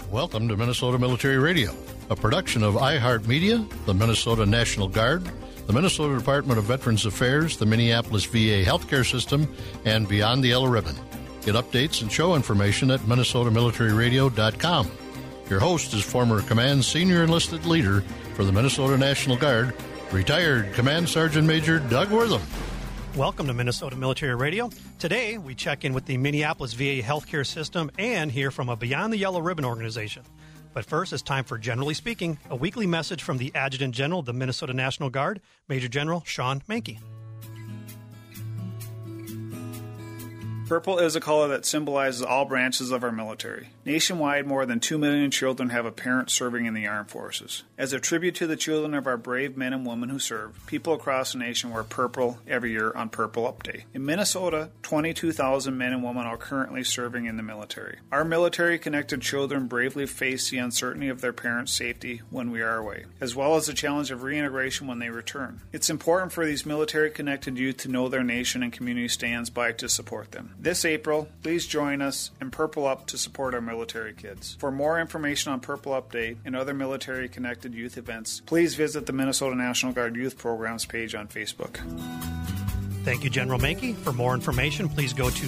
Welcome to Minnesota Military Radio, a production of iHeartMedia, the Minnesota National Guard, the Minnesota Department of Veterans Affairs, the Minneapolis VA Healthcare System, and Beyond the Yellow Ribbon. Get updates and show information at minnesotamilitaryradio.com. Your host is former Command Senior Enlisted Leader for the Minnesota National Guard, retired Command Sergeant Major Doug Wortham. Welcome to Minnesota Military Radio. Today, we check in with the Minneapolis VA Healthcare System and hear from a Beyond the Yellow Ribbon organization. But first, it's time for Generally Speaking, a weekly message from the Adjutant General of the Minnesota National Guard, Major General Sean Menke. Purple is a color that symbolizes all branches of our military. Nationwide, more than 2 million children have a parent serving in the armed forces. As a tribute to the children of our brave men and women who serve, people across the nation wear purple every year on Purple Up Day. In Minnesota, 22,000 men and women are currently serving in the military. Our military-connected children bravely face the uncertainty of their parents' safety when we are away, as well as the challenge of reintegration when they return. It's important for these military-connected youth to know their nation and community stands by to support them. This April, please join us in Purple Up to support our military kids. For more information on Purple Up Day and other military-connected youth events, please visit the Minnesota National Guard Youth Programs page on Facebook. Thank you, General Menke. For more information, please go to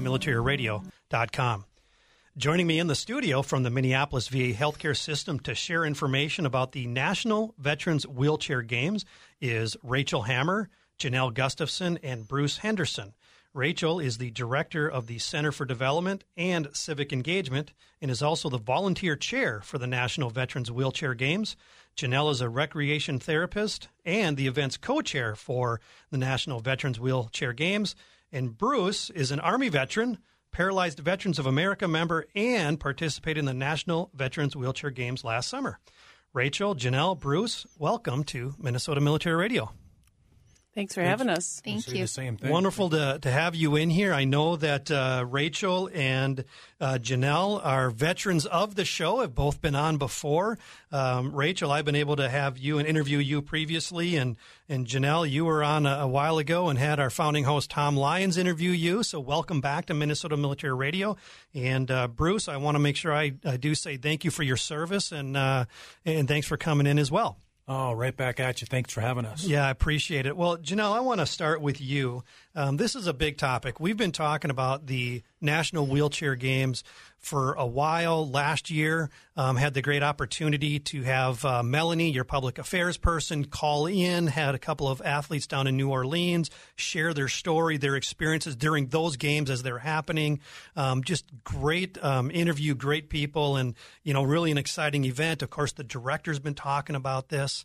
minnesotamilitaryradio.com. Joining me in the studio from the Minneapolis VA Healthcare System to share information about the National Veterans Wheelchair Games is Rachel Hammer, Janelle Gustafson, and Bruce Henderson. Rachel is the director of the Center for Development and Civic Engagement and is also the volunteer chair for the National Veterans Wheelchair Games. Janelle is a recreation therapist and the event's co-chair for the National Veterans Wheelchair Games. And Bruce is an Army veteran, Paralyzed Veterans of America member, and participated in the National Veterans Wheelchair Games last summer. Rachel, Janelle, Bruce, welcome to Minnesota Military Radio. Thanks for having us. Thank you. The same thing. Wonderful to have you in here. I know that Rachel and Janelle are veterans of the show, have both been on before. Rachel, I've been able to have you and interview you previously, and Janelle, you were on a while ago and had our founding host Tom Lyons interview you, so welcome back to Minnesota Military Radio. And Bruce, I want to make sure I do say thank you for your service, and thanks for coming in as well. Oh, right back at you. Thanks for having us. Yeah, I appreciate it. Well, Janelle, I want to start with you. This is a big topic. We've been talking about the National Wheelchair Games for a while. Last year, had the great opportunity to have Melanie, your public affairs person, call in, had a couple of athletes down in New Orleans share their story, their experiences during those games as they're happening. Just great interview, great people, and, really an exciting event. Of course, the director's been talking about this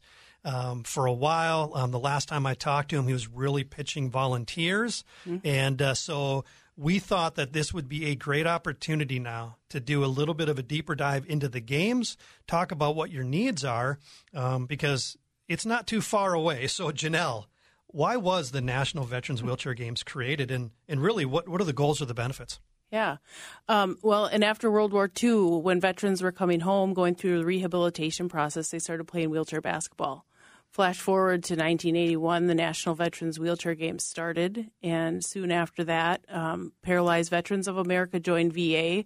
for a while. The last time I talked to him, he was really pitching volunteers. Mm-hmm. And so we thought that this would be a great opportunity now to do a little bit of a deeper dive into the games, talk about what your needs are, because it's not too far away. So, Janelle, why was the National Veterans Wheelchair Games created, and really what are the goals or the benefits? Yeah. Well, and after World War II, when veterans were coming home, going through the rehabilitation process, they started playing wheelchair basketball. Flash forward to 1981, the National Veterans Wheelchair Games started, and soon after that, Paralyzed Veterans of America joined VA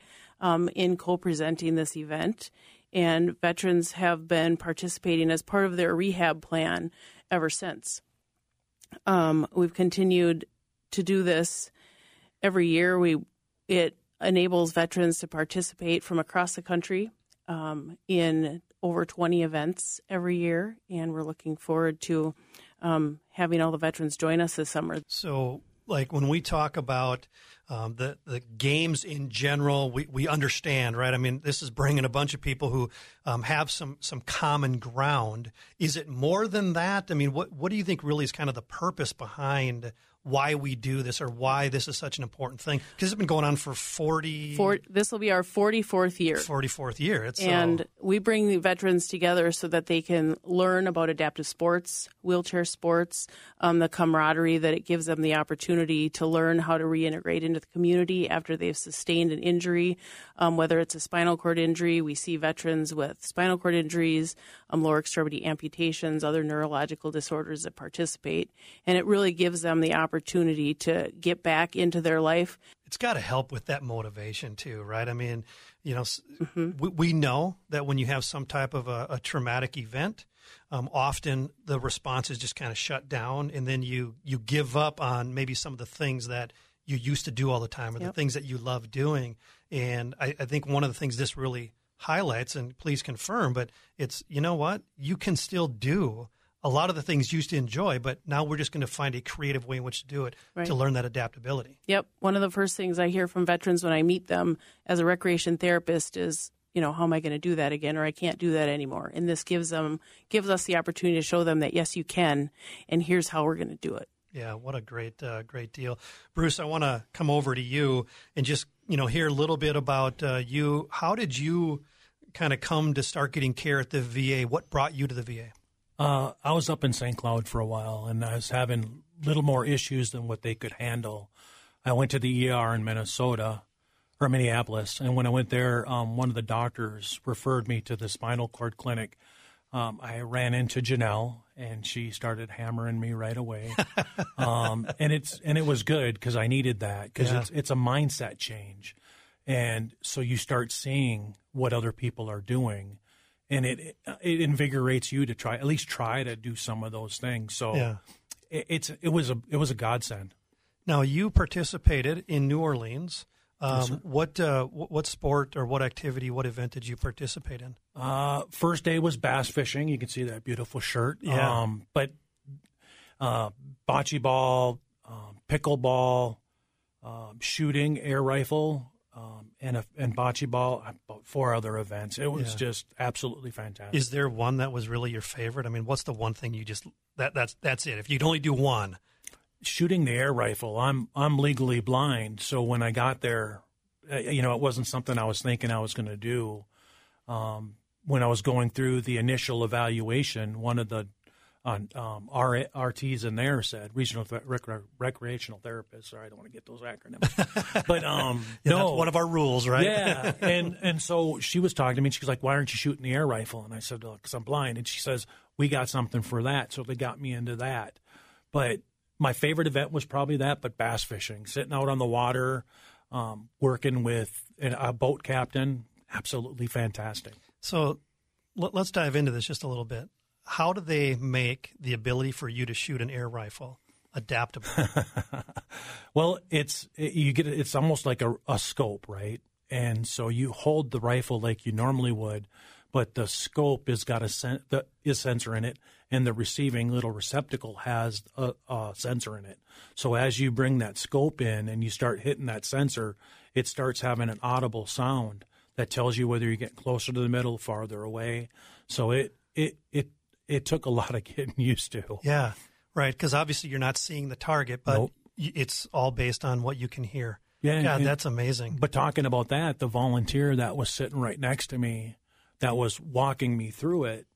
in co-presenting this event, and veterans have been participating as part of their rehab plan ever since. We've continued to do this every year. It enables veterans to participate from across the country in over 20 events every year, and we're looking forward to having all the veterans join us this summer. So, when we talk about the games in general, we understand, right? I mean, this is bringing a bunch of people who have some common ground. Is it more than that? I mean, what do you think really is kind of the purpose behind why we do this, or why this is such an important thing? Because it's been going on for 40... This will be our 44th year. 44th year. And we bring the veterans together so that they can learn about adaptive sports, wheelchair sports, the camaraderie that it gives them the opportunity to learn how to reintegrate into the community after they've sustained an injury, whether it's a spinal cord injury. We see veterans with spinal cord injuries, lower extremity amputations, other neurological disorders that participate. And it really gives them the opportunity opportunity to get back into their life. It's got to help with that motivation too, right? I mean, we know that when you have some type of a traumatic event, often the response is just kind of shut down, and then you give up on maybe some of the things that you used to do all the time or the things that you love doing. And I think one of the things this really highlights, and please confirm, but it's, you know what? You can still do a lot of the things you used to enjoy, but now we're just going to find a creative way in which to do it to learn that adaptability. Yep. One of the first things I hear from veterans when I meet them as a recreation therapist is, how am I going to do that again, or I can't do that anymore? And this gives us the opportunity to show them that, yes, you can, and here's how we're going to do it. Yeah, what a great deal. Bruce, I want to come over to you and just, hear a little bit about you. How did you kind of come to start getting care at the VA? What brought you to the VA? I was up in St. Cloud for a while, and I was having a little more issues than what they could handle. I went to the ER in Minneapolis, and when I went there, one of the doctors referred me to the spinal cord clinic. I ran into Janelle, and she started hammering me right away. And it was good because I needed that, because it's a mindset change. And so you start seeing what other people are doing, and it invigorates you to try to do some of those things. So it was a godsend. Now, you participated in New Orleans. Yes, what sport or what activity, what event did you participate in? First day was bass fishing. You can see that beautiful shirt. Yeah. But bocce ball, pickleball, shooting, air rifle, and bocce ball, about 4 other events. It was just absolutely fantastic. Is there one that was really your favorite? I mean, what's the one thing you just that's it? If you'd only do one. Shooting the air rifle, I'm legally blind, so when I got there, it wasn't something I was thinking I was going to do. When I was going through the initial evaluation, one of the RTs in there said, regional recreational therapist. Sorry, I don't want to get those acronyms. But no, that's one of our rules, right? Yeah, and so she was talking to me, and she was like, "Why aren't you shooting the air rifle?" And I said, "Because I'm blind." And she says, "We got something for that." So they got me into that. But my favorite event was probably that, but bass fishing, sitting out on the water, working with a boat captain, absolutely fantastic. So let's dive into this just a little bit. How do they make the ability for you to shoot an air rifle adaptable? Well, it's almost like a scope, right? And so you hold the rifle like you normally would, but the scope has got a sensor in it, and the receiving little receptacle has a sensor in it. So as you bring that scope in and you start hitting that sensor, it starts having an audible sound that tells you whether you're getting closer to the middle, farther away. So it took a lot of getting used to. Yeah, right, because obviously you're not seeing the target, but Nope. It's all based on what you can hear. Yeah, God, and- that's amazing. But talking about that, the volunteer that was sitting right next to me, that was walking me through it,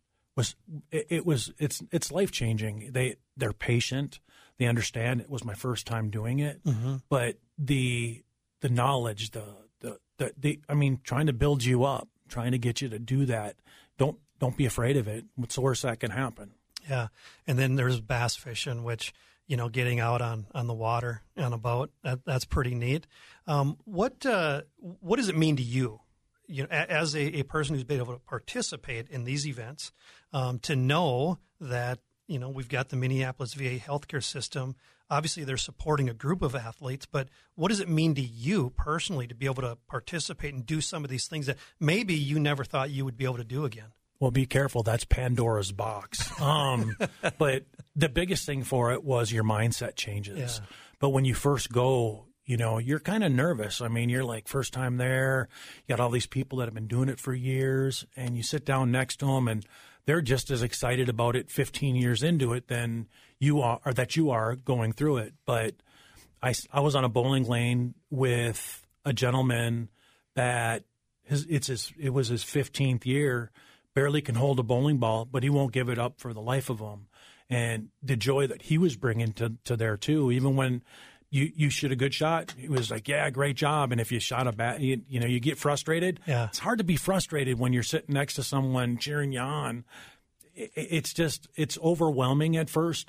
it's life changing. They're patient. They understand. It was my first time doing it, but the knowledge, trying to build you up, trying to get you to do that. Don't be afraid of it. What's the worst that can happen? Yeah, and then there's bass fishing, which getting out on the water on a boat, that's pretty neat. What does it mean to you? As a person who's been able to participate in these events, to know that, we've got the Minneapolis VA healthcare system. Obviously, they're supporting a group of athletes, but what does it mean to you personally to be able to participate and do some of these things that maybe you never thought you would be able to do again? Well, be careful. That's Pandora's box. But the biggest thing for it was your mindset changes. Yeah. But when you first go, you're kind of nervous. I mean, you're like first time there. You got all these people that have been doing it for years, and you sit down next to them, and they're just as excited about it 15 years into it than you are, or that you are going through it. But I was on a bowling lane with a gentleman that it was his 15th year, barely can hold a bowling ball, but he won't give it up for the life of him. And the joy that he was bringing to there too, even when you shoot a good shot, he was like, yeah, great job. And if you shot a bad, you get frustrated. Yeah. It's hard to be frustrated when you're sitting next to someone cheering you on. It's overwhelming at first,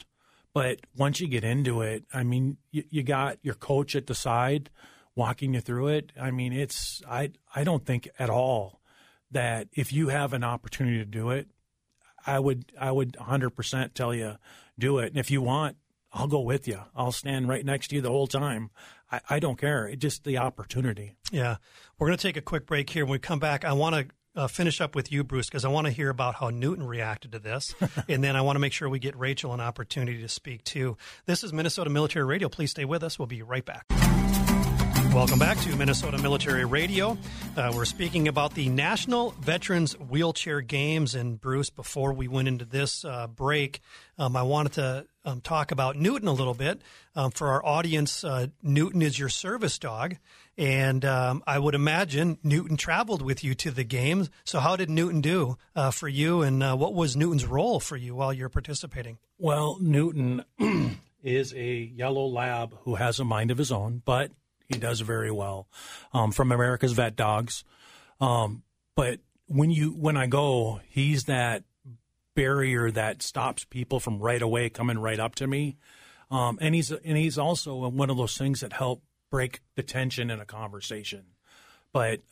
But once you get into it, I mean, you got your coach at the side walking you through it. I mean, I don't think at all that if you have an opportunity to do it, I would 100% tell you do it. And if you want, I'll go with you. I'll stand right next to you the whole time. I don't care. It's just the opportunity. Yeah. We're going to take a quick break here. When we come back, I want to finish up with you, Bruce, because I want to hear about how Newton reacted to this. And then I want to make sure we get Rachel an opportunity to speak too. This is Minnesota Military Radio. Please stay with us. We'll be right back. Welcome back to Minnesota Military Radio. We're speaking about the National Veterans Wheelchair Games. And Bruce, before we went into this break, I wanted to talk about Newton a little bit. For our audience, Newton is your service dog. And I would imagine Newton traveled with you to the games. So how did Newton do for you? And what was Newton's role for you while you're participating? Well, Newton is a yellow lab who has a mind of his own, but he does very well, from America's Vet Dogs. But when I go, he's that barrier that stops people from right away coming right up to me. And he's also one of those things that help break the tension in a conversation. But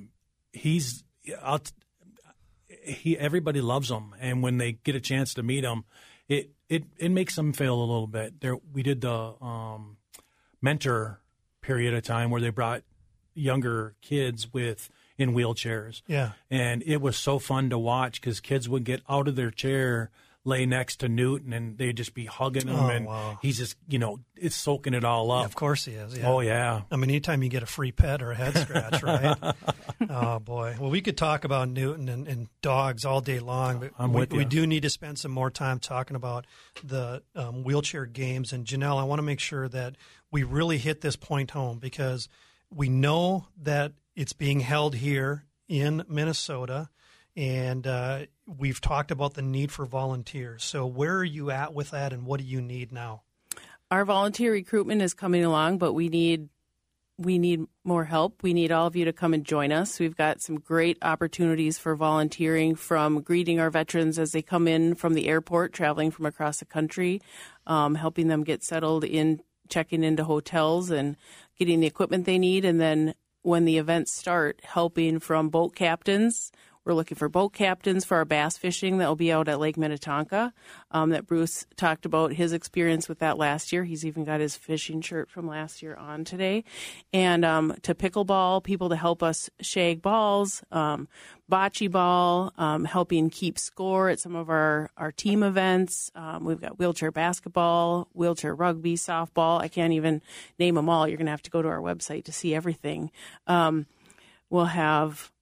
everybody loves him, and when they get a chance to meet him, it makes them feel a little bit. We did the mentor period of time where they brought younger kids in wheelchairs. Yeah. And it was so fun to watch because kids would get out of their chair, lay next to Newton, and they'd just be hugging him. And wow. He's just, it's soaking it all up. Yeah, of course he is. Yeah. Oh, yeah. I mean, anytime you get a free pet or a head scratch, right? Oh, boy. Well, we could talk about Newton and dogs all day long, but we do need to spend some more time talking about the wheelchair games. And, Janelle, I want to make sure that we really hit this point home because we know that it's being held here in Minnesota, and we've talked about the need for volunteers. So where are you at with that, and what do you need now? Our volunteer recruitment is coming along, but we need more help. We need all of you to come and join us. We've got some great opportunities for volunteering, from greeting our veterans as they come in from the airport, traveling from across the country, helping them get settled in, checking into hotels and getting the equipment they need. And then when the events start, helping from boat captains. We're looking for boat captains for our bass fishing that will be out at Lake Minnetonka, that Bruce talked about his experience with that last year. He's even got his fishing shirt from last year on today. And to pickleball, people to help us shag balls, bocce ball, helping keep score at some of our team events. We've got wheelchair basketball, wheelchair rugby, softball. I can't even name them all. You're going to have to go to our website to see everything. We'll have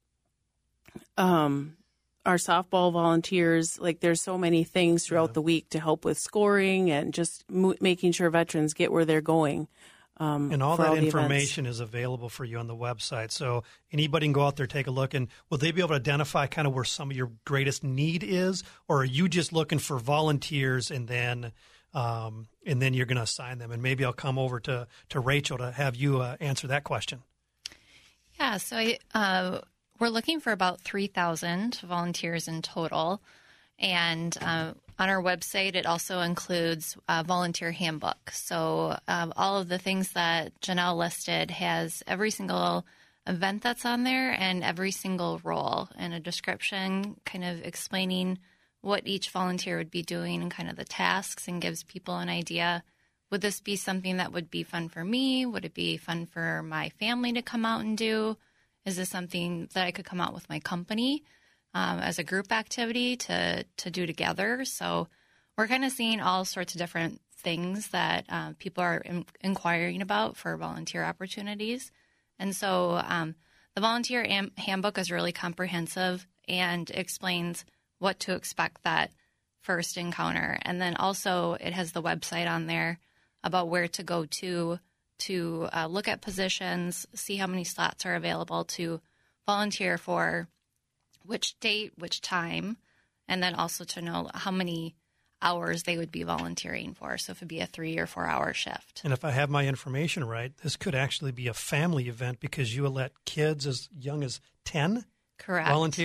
our softball volunteers. Like, there's so many things throughout the week to help with scoring and just making sure veterans get where they're going. And all that information is available for you on the website. So anybody can go out there, take a look, and will they be able to identify kind of where some of your greatest need is, or are you just looking for volunteers and then you're going to assign them? And maybe I'll come over to Rachel to have you answer that question. Yeah, so we're looking for about 3,000 volunteers in total. And on our website, it also includes a volunteer handbook. So all of the things that Janelle listed has every single event that's on there and every single role, and a description kind of explaining what each volunteer would be doing and kind of the tasks, and gives people an idea. Would this be something that would be fun for me? Would it be fun for my family to come out and do? Is this something that I could come out with my company as a group activity to do together? So we're kind of seeing all sorts of different things that people are inquiring about for volunteer opportunities. And so the volunteer handbook is really comprehensive and explains what to expect that first encounter. And then also it has the website on there about where to go to look at positions, see how many slots are available to volunteer for, which date, which time, and then also to know how many hours they would be volunteering for. So if it'd be a 3 or 4 hour shift. And if I have my information right, this could actually be a family event because you will let kids as young as 10 Correct. volunteer?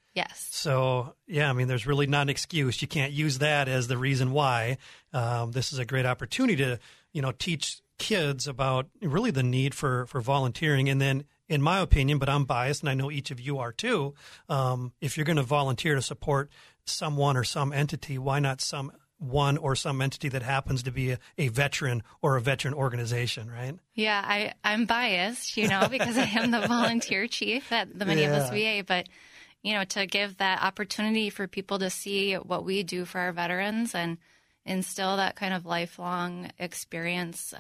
Yes. So, yeah, I mean, there's really not an excuse. You can't use that as the reason why. This is a great opportunity to, teach kids about really the need for volunteering. And then, in my opinion, but I'm biased, and I know each of you are too, if you're going to volunteer to support someone or some entity, why not someone or some entity that happens to be a veteran or a veteran organization, right? Yeah, I'm biased, because I am the volunteer chief at the Minneapolis VA, but to give that opportunity for people to see what we do for our veterans and instill that kind of lifelong experience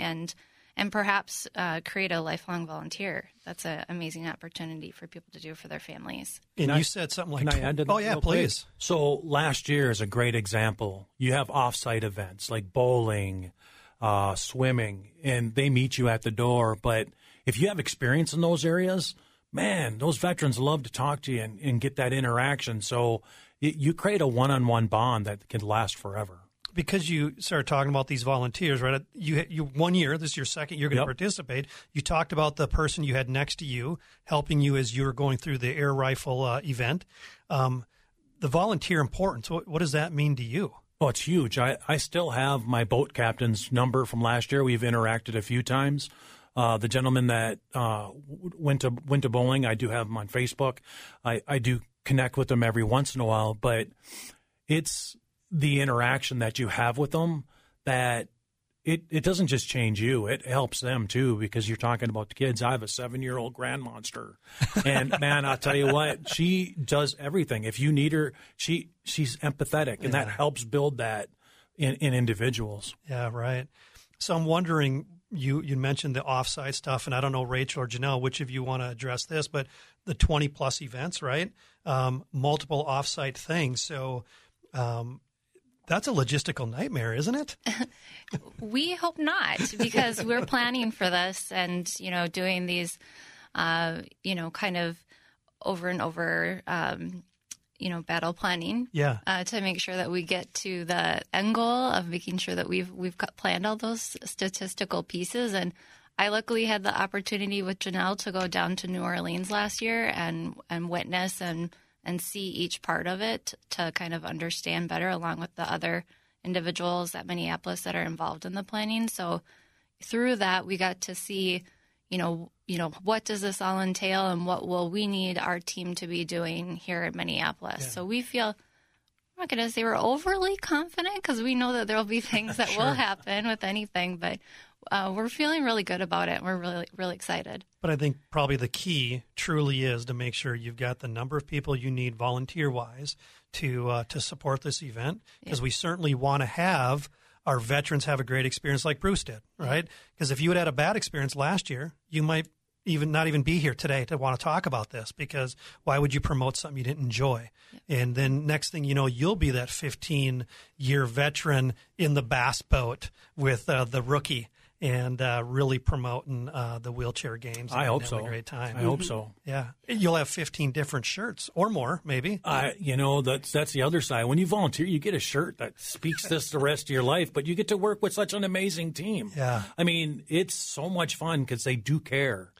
and perhaps create a lifelong volunteer. That's an amazing opportunity for people to do for their families. And you said something like, can I add to that? Oh, yeah, please. So last year is a great example. You have off-site events like bowling, swimming, and they meet you at the door. But if you have experience in those areas, man, those veterans love to talk to you and get that interaction. So you create a one-on-one bond that can last forever. Because you started talking about these volunteers, right? You 1 year, this is your second year going to participate. You talked about the person you had next to you helping you as you were going through the air rifle event. The volunteer importance, what does that mean to you? Oh, it's huge. I still have my boat captain's number from last year. We've interacted a few times. The gentleman that went to bowling, I do have him on Facebook. I do connect with them every once in a while, but it's the interaction that you have with them that it doesn't just change you. It helps them, too, because you're talking about the kids. I have a 7-year-old grand monster. And, man, I'll tell you what, she does everything. If you need her, she's empathetic, and that helps build that in individuals. Yeah, right. So I'm wondering, you mentioned the offsite stuff, and I don't know, Rachel or Janelle, which of you want to address this, but the 20-plus events, right? Multiple offsite things. So that's a logistical nightmare, isn't it? We hope not, because we're planning for this and, doing these, kind of over and over, battle planning. Yeah. To make sure that we get to the end goal of making sure that we've planned all those statistical pieces. And I luckily had the opportunity with Janelle to go down to New Orleans last year and witness and see each part of it to kind of understand better, along with the other individuals at Minneapolis that are involved in the planning. So through that, we got to see, what does this all entail and what will we need our team to be doing here at Minneapolis. Yeah. So we feel, I'm not going to say we're overly confident, because we know that there will be things that will happen with anything, but we're feeling really good about it. We're really, really excited. But I think probably the key truly is to make sure you've got the number of people you need volunteer-wise to support this event, because we certainly want to have our veterans have a great experience like Bruce did, right? Because if you had a bad experience last year, you might not even be here today to want to talk about this, because why would you promote something you didn't enjoy? Yep. And then next thing you know, you'll be that 15-year veteran in the bass boat with the rookie and really promoting the wheelchair games. I hope so. A great time. I hope so. Yeah. You'll have 15 different shirts or more, maybe. That's the other side. When you volunteer, you get a shirt that speaks this the rest of your life, but you get to work with such an amazing team. Yeah. I mean, it's so much fun because they do care.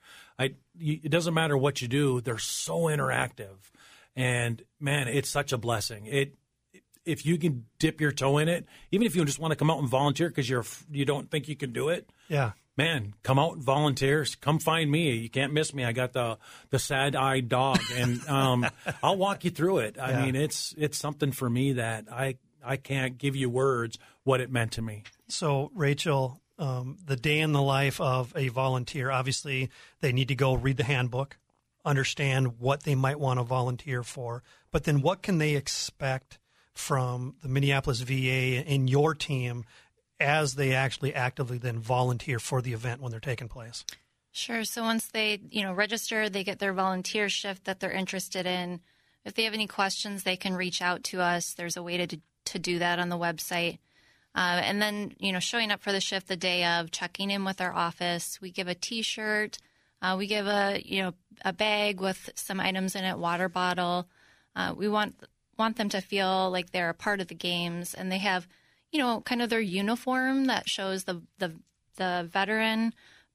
It doesn't matter what you do. They're so interactive. And, man, it's such a blessing. If you can dip your toe in it, even if you just want to come out and volunteer because you don't think you can do it, man, come out and volunteer. Come find me. You can't miss me. I got the sad-eyed dog, and I'll walk you through it. I mean, it's something for me that I can't give you words what it meant to me. So, Rachel, the day in the life of a volunteer, obviously they need to go read the handbook, understand what they might want to volunteer for, but then what can they expect from the Minneapolis VA and your team as they actually actively then volunteer for the event when they're taking place? Sure. So once they, register, they get their volunteer shift that they're interested in. If they have any questions, they can reach out to us. There's a way to do that on the website. And then, showing up for the shift the day of, checking in with our office. We give a T-shirt. We give a bag with some items in it, water bottle. We want them to feel like they're a part of the games, and they have, kind of their uniform that shows the veteran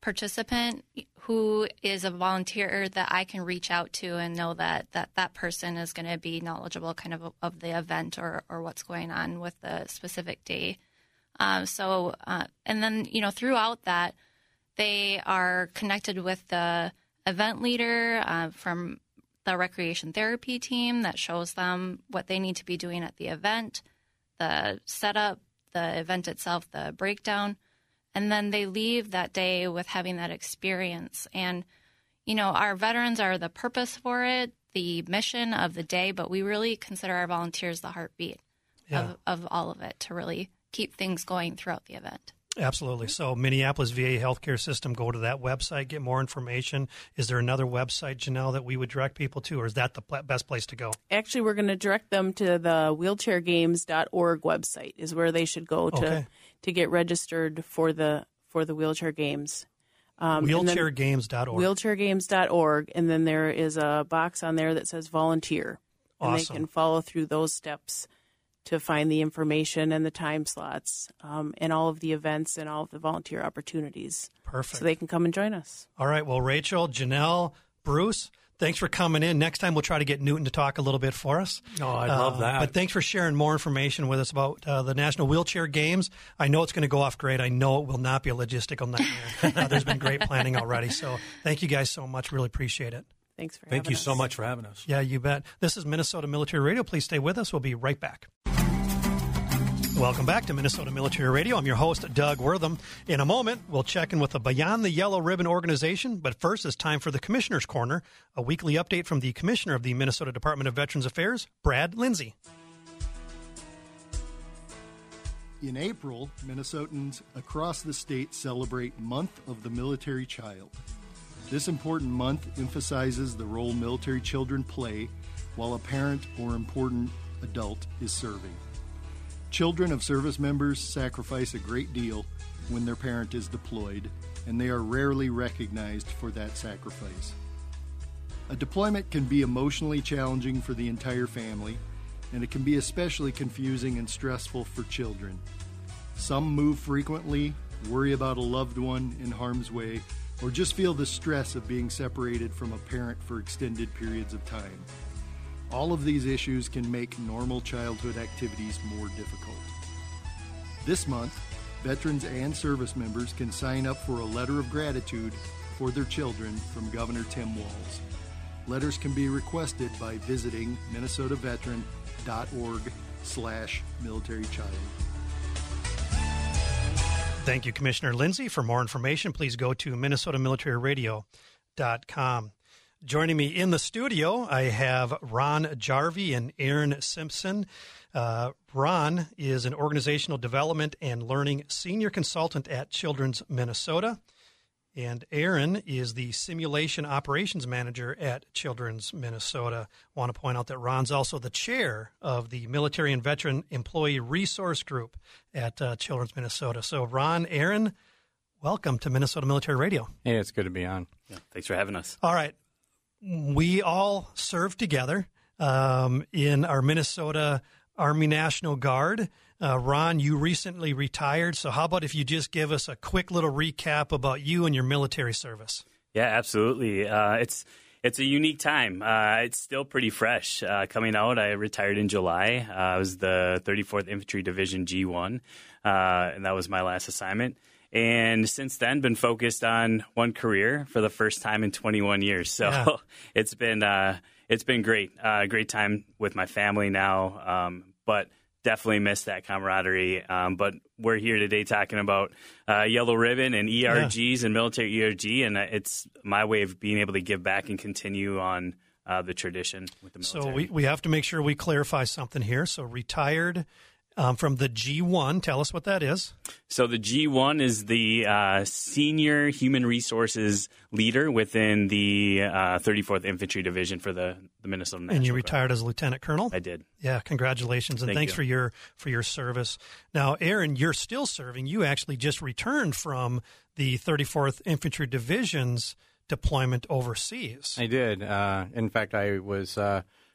participant who is a volunteer that I can reach out to and know that person is going to be knowledgeable kind of the event or what's going on with the specific day. And then, throughout that, they are connected with the event leader from the recreation therapy team that shows them what they need to be doing at the event, the setup, the event itself, the breakdown. And then they leave that day with having that experience. And, our veterans are the purpose for it, the mission of the day, but we really consider our volunteers the heartbeat of all of it to really keep things going throughout the event. Absolutely. So Minneapolis VA Healthcare System, go to that website, get more information. Is there another website, Janelle, that we would direct people to, or is that the best place to go? Actually, we're going to direct them to the wheelchairgames.org website is where they should go to get registered for the wheelchair games. Wheelchairgames.org. Wheelchairgames.org, and then there is a box on there that says volunteer. And they can follow through those steps to find the information and the time slots and all of the events and all of the volunteer opportunities. Perfect. So they can come and join us. All right. Well, Rachel, Janelle, Bruce, thanks for coming in. Next time we'll try to get Newton to talk a little bit for us. Oh, I'd love that. But thanks for sharing more information with us about the National Wheelchair Games. I know it's going to go off great. I know it will not be a logistical nightmare. There's been great planning already. So thank you guys so much. Really appreciate it. Thanks for having us. Thank you so much for having us. Yeah, you bet. This is Minnesota Military Radio. Please stay with us. We'll be right back. Welcome back to Minnesota Military Radio. I'm your host, Doug Wortham. In a moment, we'll check in with the Beyond the Yellow Ribbon organization. But first, it's time for the Commissioner's Corner, a weekly update from the Commissioner of the Minnesota Department of Veterans Affairs, Brad Lindsay. In April, Minnesotans across the state celebrate Month of the Military Child. This important month emphasizes the role military children play while a parent or important adult is serving. Children of service members sacrifice a great deal when their parent is deployed, and they are rarely recognized for that sacrifice. A deployment can be emotionally challenging for the entire family, and it can be especially confusing and stressful for children. Some move frequently, worry about a loved one in harm's way, or just feel the stress of being separated from a parent for extended periods of time. All of these issues can make normal childhood activities more difficult. This month, veterans and service members can sign up for a letter of gratitude for their children from Governor Tim Walz. Letters can be requested by visiting minnesotaveteran.org/militarychild. Thank you, Commissioner Lindsay. For more information, please go to minnesotamilitaryradio.com. Joining me in the studio, I have Ron Jarvie and Aaron Simpson. Ron is an organizational development and learning senior consultant at Children's Minnesota, and Aaron is the simulation operations manager at Children's Minnesota. I want to point out that Ron's also the chair of the Military and Veteran Employee Resource Group at Children's Minnesota. So, Ron, Aaron, welcome to Minnesota Military Radio. Hey, it's good to be on. Yeah, thanks for having us. All right. We all served together in our Minnesota Army National Guard. Ron, you recently retired, so how about if you just give us a quick little recap about you and your military service? Yeah, absolutely. It's a unique time. It's still pretty fresh. Coming out, I retired in July. I was the 34th Infantry Division G1, and that was my last assignment. And since then, been focused on one career for the first time in 21 years. So yeah. It's been great. Great time with my family now, but definitely miss that camaraderie. But we're here today talking about Yellow Ribbon and ERGs and military ERG, and it's my way of being able to give back and continue on the tradition with the military. So we have to make sure we clarify something here. So retired from the G1. Tell us what that is. So the G1 is the senior human resources leader within the 34th Infantry Division for the Minnesota National Guard. And you retired as a lieutenant colonel? I did. Yeah, congratulations, and thanks for your service. Now, Aaron, you're still serving. You actually just returned from the 34th Infantry Division's deployment overseas. I did. In fact, I was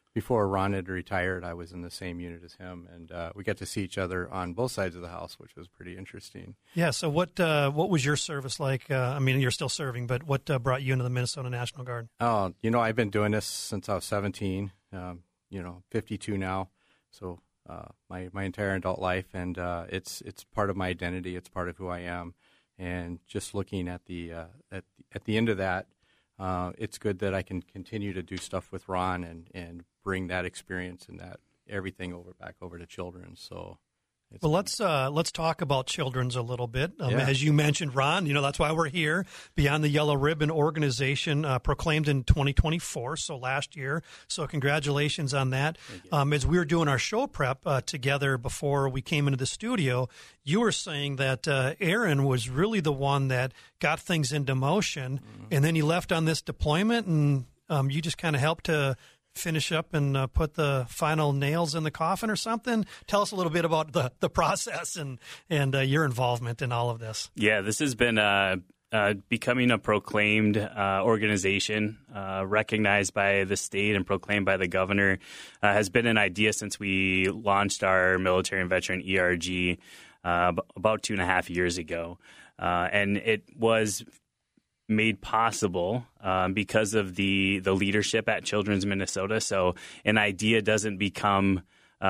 before Ron had retired, I was in the same unit as him, and we got to see each other on both sides of the house, which was pretty interesting. Yeah. So what was your service like? I mean, you're still serving, but what brought you into the Minnesota National Guard? Oh, I've been doing this since I was 17. 52 now, so my entire adult life, and it's part of my identity. It's part of who I am, and just looking at the end of that, it's good that I can continue to do stuff with Ron and bring that experience and that everything back over to children. So. Well, let's talk about children's a little bit. Yeah. As you mentioned, Ron, that's why we're here. Beyond the Yellow Ribbon organization proclaimed in 2024, so last year. So congratulations on that. As we were doing our show prep together before we came into the studio, you were saying that Aaron was really the one that got things into motion, and then he left on this deployment, and you just kind of helped to finish up and put the final nails in the coffin or something. Tell us a little bit about the process and your involvement in all of this. Yeah, this has been becoming a proclaimed organization, recognized by the state and proclaimed by the governor, has been an idea since we launched our military and veteran ERG about 2.5 years ago. And it was made possible because of the leadership at Children's Minnesota. So an idea doesn't come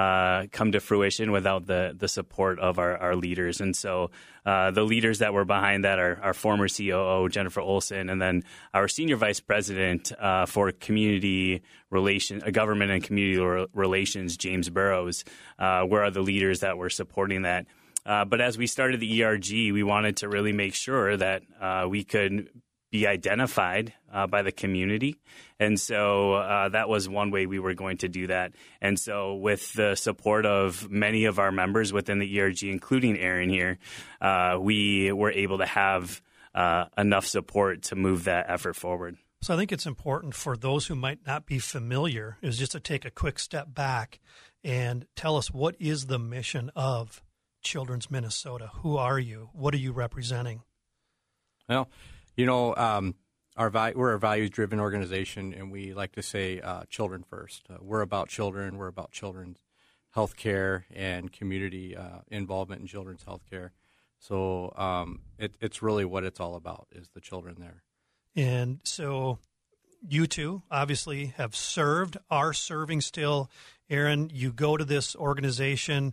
to fruition without the support of our leaders. And so the leaders that were behind that are our former COO, Jennifer Olson, and then our senior vice president for community relations, government and community relations, James Burrows, were the leaders that were supporting that. But as we started the ERG, we wanted to really make sure that we could be identified by the community. And so that was one way we were going to do that. And so with the support of many of our members within the ERG, including Aaron here, we were able to have enough support to move that effort forward. So I think it's important for those who might not be familiar is just to take a quick step back and tell us, what is the mission of Children's Minnesota? Who are you? What are you representing? Well, we're a values-driven organization, and we like to say children first. We're about children. We're about children's health care and community involvement in children's health care. So it's really what it's all about, is the children there. And so you two obviously have served, are serving still. Aaron, you go to this organization.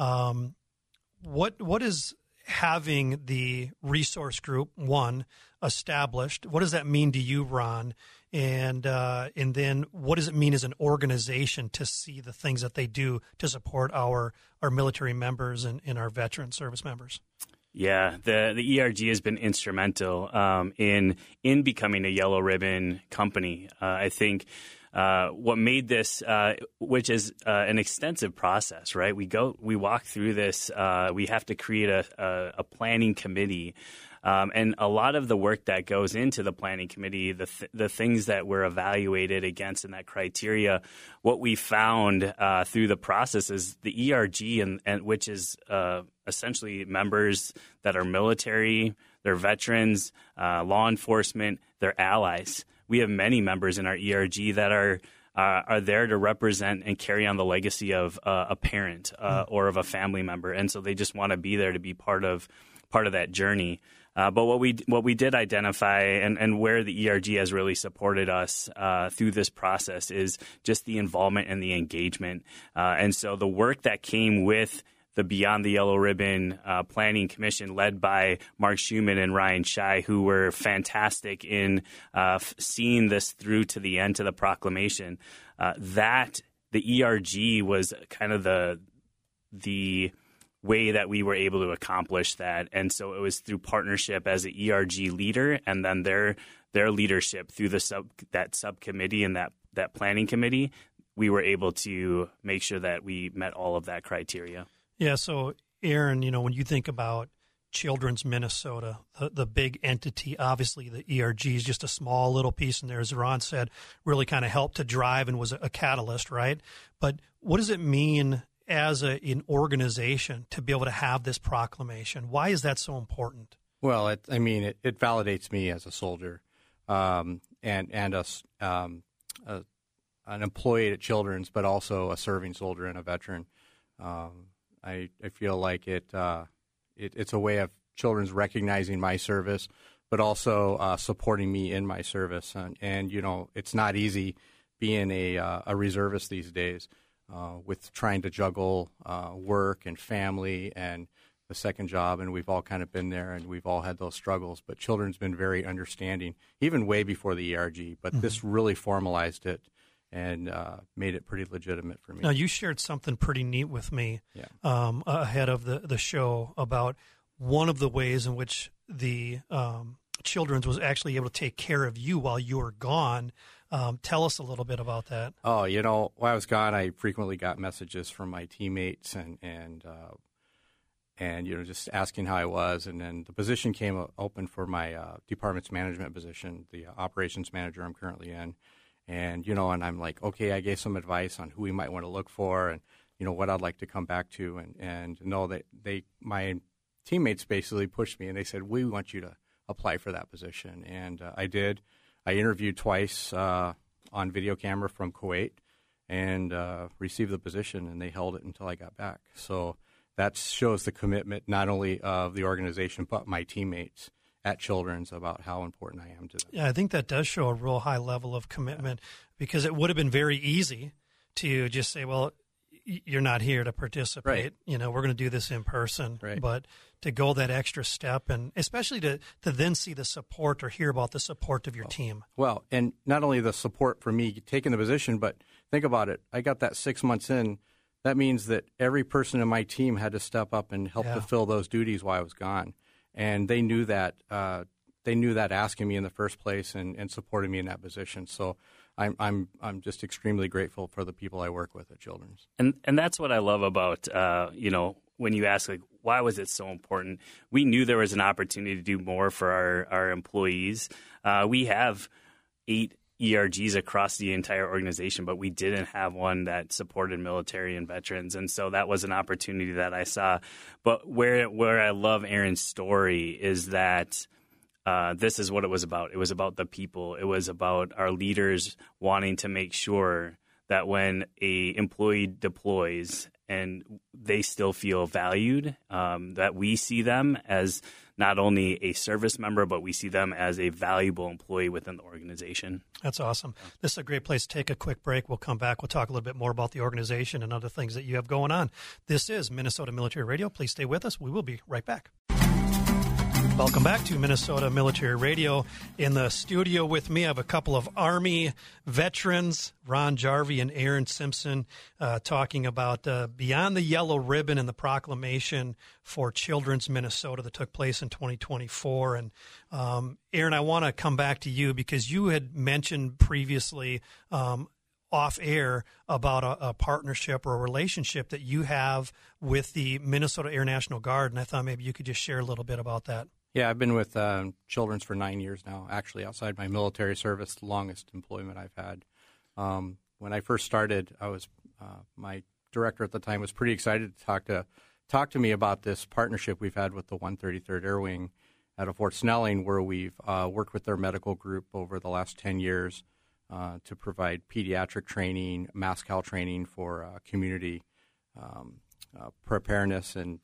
What is having the resource group, one, established? What does that mean to you, Ron? And then what does it mean as an organization to see the things that they do to support our military members and our veteran service members? Yeah, the ERG has been instrumental in becoming a Yellow Ribbon company. I think what made this, which is an extensive process, right? We walk through this. We have to create a planning committee, and a lot of the work that goes into the planning committee, the things that we're evaluated against in that criteria. What we found through the process is the ERG, and which is essentially members that are military, they're veterans, law enforcement, they're allies. We have many members in our ERG that are there to represent and carry on the legacy of a parent or of a family member, and so they just want to be there to be part of that journey. But what we did identify, and where the ERG has really supported us through this process, is just the involvement and the engagement. And so the work that came with the Beyond the Yellow Ribbon Planning Commission, led by Mark Schumann and Ryan Shai, who were fantastic in seeing this through to the end, to the proclamation, that the ERG was kind of the way that we were able to accomplish that. And so it was through partnership as an ERG leader, and then their leadership through that subcommittee and that planning committee, we were able to make sure that we met all of that criteria. Yeah, so Aaron, when you think about Children's Minnesota, the big entity, obviously the ERG is just a small little piece in there, as Ron said, really kind of helped to drive and was a catalyst, right? But what does it mean as an organization to be able to have this proclamation? Why is that so important? Well, it validates me as a soldier, and a an employee at Children's, but also a serving soldier and a veteran. I feel like it's a way of Children's recognizing my service, but also supporting me in my service. And you know, it's not easy being a reservist these days with trying to juggle work and family and the second job, and we've all kind of been there, and we've all had those struggles. But Children's been very understanding, even way before the ERG. But this really formalized it and made it pretty legitimate for me. Now, you shared something pretty neat with me ahead of the show about one of the ways in which the Children's was actually able to take care of you while you were gone. Tell us a little bit about that. Oh, you know, while I was gone, I frequently got messages from my teammates and you know, just asking how I was. And then the position came open for my department's management position, the operations manager I'm currently in. And, you know, and I'm like, okay, I gave some advice on who we might want to look for and, you know, what I'd like to come back to. And know that my teammates basically pushed me and they said, we want you to apply for that position. And I did. I interviewed twice on video camera from Kuwait and received the position, and they held it until I got back. So that shows the commitment not only of the organization but my teammates at Children's about how important I am to them. Yeah, I think that does show a real high level of commitment because it would have been very easy to just say, well, you're not here to participate. Right. You know, we're going to do this in person. Right. But to go that extra step and especially to then see the support or hear about the support of your team. Well, and not only the support for me taking the position, but think about it. I got that 6 months in. That means that every person in my team had to step up and help to fill those duties while I was gone. And they knew that asking me in the first place and supporting me in that position. So I'm just extremely grateful for the people I work with at Children's. And that's what I love about you know, when you ask like why was it so important? We knew there was an opportunity to do more for our employees. We have 8 ERGs across the entire organization, but we didn't have one that supported military and veterans, and so that was an opportunity that I saw. But where I love Aaron's story is that this is what it was about. It was about the people. It was about our leaders wanting to make sure that when a employee deploys and they still feel valued, that we see them as not only a service member, but we see them as a valuable employee within the organization. That's awesome. This is a great place to take a quick break. We'll come back. We'll talk a little bit more about the organization and other things that you have going on. This is Minnesota Military Radio. Please stay with us. We will be right back. Welcome back to Minnesota Military Radio. In the studio with me, I have a couple of Army veterans, Ron Jarvie and Aaron Simpson, talking about Beyond the Yellow Ribbon and the proclamation for Children's Minnesota that took place in 2024. And Aaron, I want to come back to you because you had mentioned previously off air about a partnership or a relationship that you have with the Minnesota Air National Guard. And I thought maybe you could just share a little bit about that. Yeah, I've been with Children's for 9 years now, actually outside my military service, the longest employment I've had. When I first started, I was my director at the time was pretty excited to talk to me about this partnership we've had with the 133rd Air Wing out of Fort Snelling, where we've worked with their medical group over the last 10 years to provide pediatric training, MASCAL training for community preparedness, and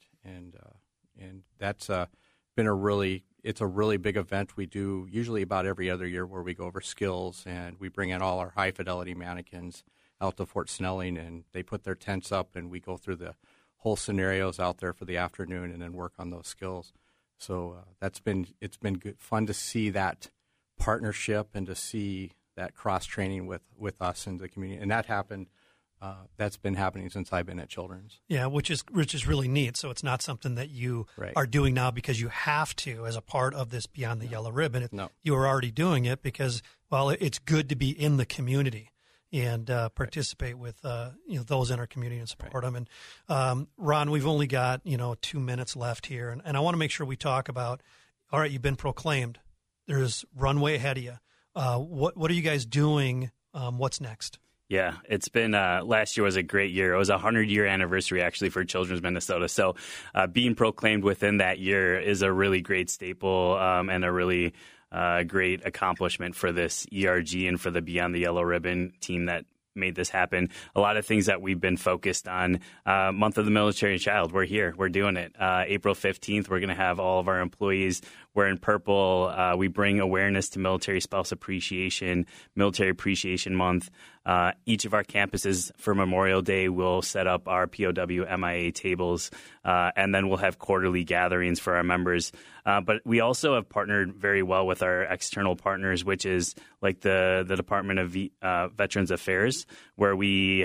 that's been a really big event we do usually about every other year where we go over skills and we bring in all our high fidelity mannequins out to Fort Snelling and they put their tents up and we go through the whole scenarios out there for the afternoon and then work on those skills. So it's been good, fun to see that partnership and to see that cross training with us and the community, and that happened. That's been happening since I've been at Children's. Yeah, which is really neat. So it's not something that you are doing now because you have to as a part of this Beyond the Yellow Ribbon. You are already doing it because, well, it's good to be in the community and participate with those in our community and support them. And Ron, we've only got 2 minutes left here, and I want to make sure we talk about. All right, you've been proclaimed. There's runway ahead of you. What are you guys doing? What's next? Yeah, it's been last year was a great year. It was a 100-year anniversary, actually, for Children's Minnesota. So being proclaimed within that year is a really great staple and a really great accomplishment for this ERG and for the Beyond the Yellow Ribbon team that made this happen. A lot of things that we've been focused on. Month of the Military Child, we're here. We're doing it. April 15th, we're going to have all of our employees wearing purple. We bring awareness to Military Spouse Appreciation, Military Appreciation Month. Each of our campuses for Memorial Day will set up our POW MIA tables, and then we'll have quarterly gatherings for our members. But we also have partnered very well with our external partners, which is like the Department of Veterans Affairs, where we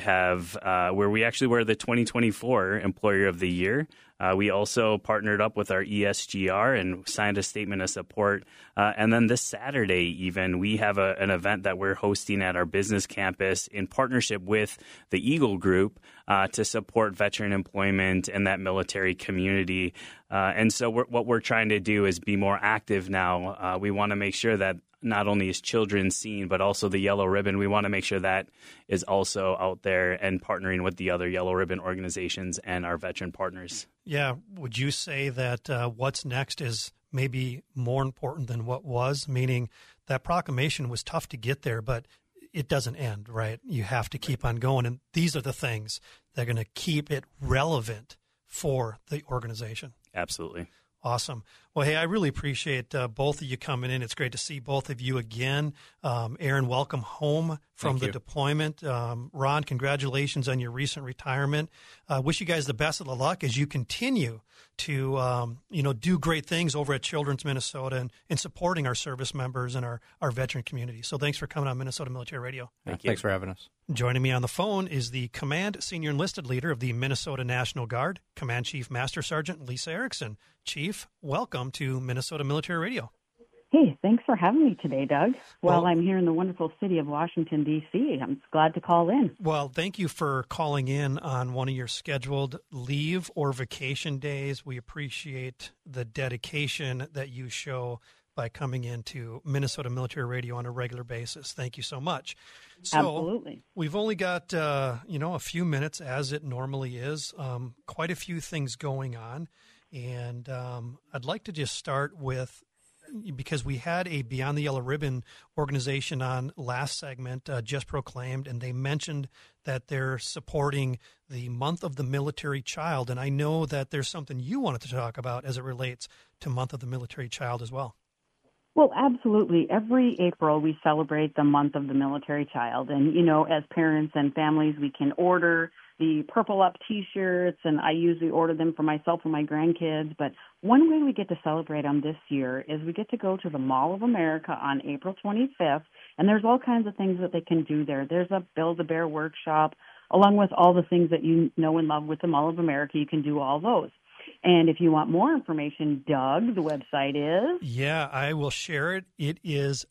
actually were the 2024 Employer of the Year. We also partnered up with our ESGR and signed a statement of support. And then this Saturday, even, we have an event that we're hosting at our business campus in partnership with the Eagle Group to support veteran employment and that military community. And so what we're trying to do is be more active now. We want to make sure that not only is children seen, but also the Yellow Ribbon. We want to make sure that is also out there and partnering with the other Yellow Ribbon organizations and our veteran partners. Yeah. Would you say that what's next is maybe more important than what was? Meaning that proclamation was tough to get there, but it doesn't end, right? You have to keep on going. And these are the things that are going to keep it relevant for the organization. Absolutely. Awesome. Well, hey, I really appreciate both of you coming in. It's great to see both of you again. Aaron, welcome home from the deployment. Ron, congratulations on your recent retirement. Wish you guys the best of the luck as you continue to, do great things over at Children's Minnesota and supporting our service members and our veteran community. So thanks for coming on Minnesota Military Radio. Thanks for having us. Joining me on the phone is the Command Senior Enlisted Leader of the Minnesota National Guard, Command Chief Master Sergeant Lisa Erickson. Chief, welcome to Minnesota Military Radio. Hey, thanks for having me today, Doug. Well, I'm here in the wonderful city of Washington, D.C. I'm glad to call in. Well, thank you for calling in on one of your scheduled leave or vacation days. We appreciate the dedication that you show by coming into Minnesota Military Radio on a regular basis. Thank you so much. So, absolutely. We've only got, a few minutes, as it normally is, quite a few things going on. And I'd like to just start with, because we had a Beyond the Yellow Ribbon organization on last segment, just proclaimed, and they mentioned that they're supporting the Month of the Military Child. And I know that there's something you wanted to talk about as it relates to Month of the Military Child as well. Well, absolutely. Every April, we celebrate the Month of the Military Child. And, as parents and families, we can order the Purple Up T-shirts, and I usually order them for myself and my grandkids. But one way we get to celebrate them this year is we get to go to the Mall of America on April 25th, and there's all kinds of things that they can do there. There's a Build-A-Bear workshop, along with all the things that you know and love with the Mall of America. You can do all those. And if you want more information, Doug, the website is? Yeah, I will share it. It is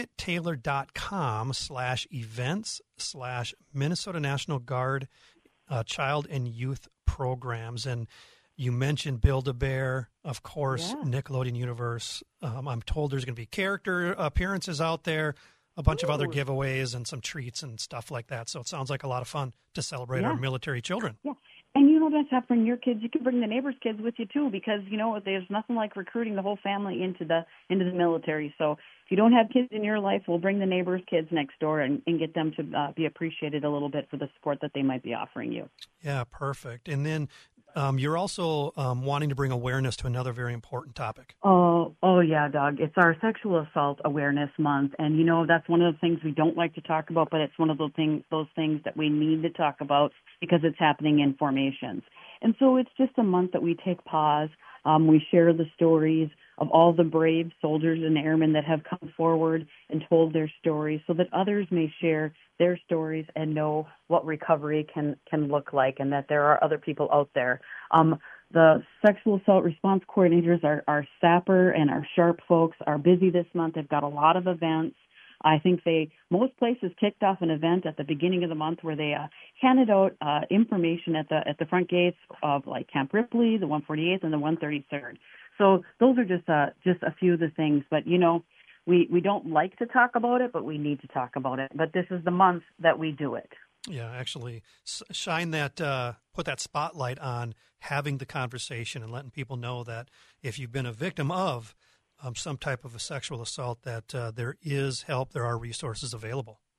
tickettailor.com/events/Minnesota National Guard Child and Youth Programs. And you mentioned Build-A-Bear, of course, Nickelodeon Universe. I'm told there's going to be character appearances out there, a bunch of other giveaways and some treats and stuff like that. So it sounds like a lot of fun to celebrate our military children. Yeah. And you don't just have to bring your kids. You can bring the neighbors' kids with you, too, because, there's nothing like recruiting the whole family into the military. So if you don't have kids in your life, we'll bring the neighbors' kids next door and get them to be appreciated a little bit for the support that they might be offering you. Yeah, perfect. And then you're also wanting to bring awareness to another very important topic. Oh, yeah, Doug. It's our Sexual Assault Awareness Month. And, that's one of the things we don't like to talk about, but it's one of those things that we need to talk about because it's happening in formations. And so it's just a month that we take pause. We share the stories of all the brave soldiers and airmen that have come forward and told their stories so that others may share their stories and know what recovery can look like and that there are other people out there. The sexual assault response coordinators, our SAPR and our SHARP folks are busy this month. They've got a lot of events. I think most places kicked off an event at the beginning of the month where they handed out information at the front gates of like Camp Ripley, the 148th, and the 133rd. So those are just a few of the things. But we don't like to talk about it, but we need to talk about it. But this is the month that we do it. Yeah, actually, shine that, put that spotlight on having the conversation and letting people know that if you've been a victim of some type of a sexual assault, that there is help, there are resources available.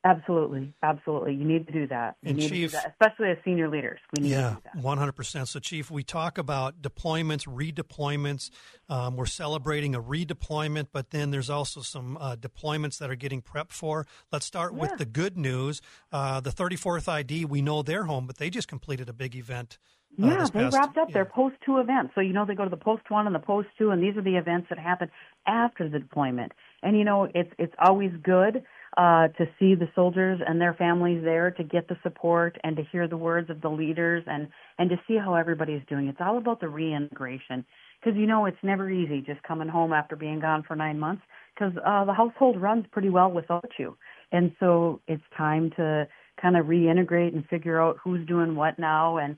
Absolutely. You need to do that. And Chief, especially as senior leaders. We need to do that. 100%. So, Chief, we talk about deployments, redeployments. We're celebrating a redeployment, but then there's also some deployments that are getting prepped for. Let's start with the good news. The 34th ID, we know they're home, but they just completed a big event. They wrapped up their post-2 events. So, they go to the post-1 and the post-2, and these are the events that happen after the deployment. And, it's always good to see the soldiers and their families there, to get the support and to hear the words of the leaders and to see how everybody's doing. It's all about the reintegration because, it's never easy just coming home after being gone for 9 months because the household runs pretty well without you. And so it's time to kind of reintegrate and figure out who's doing what now. And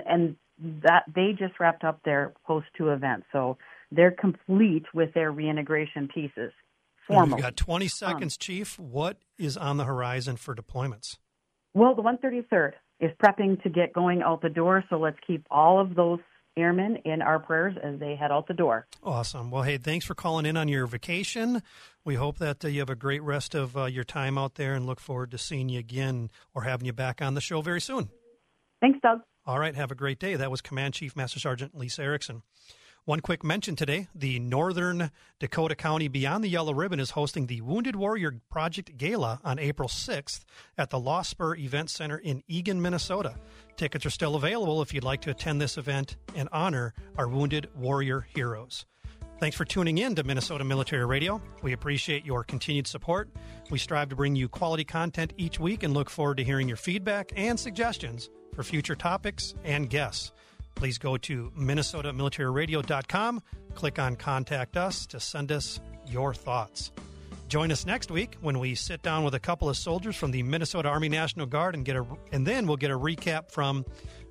that they just wrapped up their post-2 event. So they're complete with their reintegration pieces. We've got 20 seconds, Chief. What is on the horizon for deployments? Well, the 133rd is prepping to get going out the door, so let's keep all of those airmen in our prayers as they head out the door. Awesome. Well, hey, thanks for calling in on your vacation. We hope that you have a great rest of your time out there and look forward to seeing you again or having you back on the show very soon. Thanks, Doug. All right, have a great day. That was Command Chief Master Sergeant Lisa Erickson. One quick mention today, the Northern Dakota County Beyond the Yellow Ribbon is hosting the Wounded Warrior Project Gala on April 6th at the Law Spur Event Center in Eagan, Minnesota. Tickets are still available if you'd like to attend this event and honor our Wounded Warrior heroes. Thanks for tuning in to Minnesota Military Radio. We appreciate your continued support. We strive to bring you quality content each week and look forward to hearing your feedback and suggestions for future topics and guests. Please go to MinnesotaMilitaryRadio.com, click on Contact Us to send us your thoughts. Join us next week when we sit down with a couple of soldiers from the Minnesota Army National Guard and then we'll get a recap from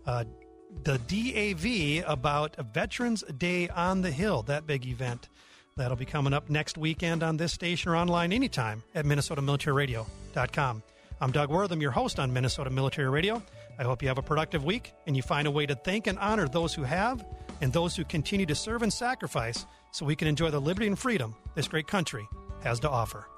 the DAV about Veterans Day on the Hill, that big event. That'll be coming up next weekend on this station or online anytime at MinnesotaMilitaryRadio.com. I'm Doug Wortham, your host on Minnesota Military Radio. I hope you have a productive week and you find a way to thank and honor those who have and those who continue to serve and sacrifice so we can enjoy the liberty and freedom this great country has to offer.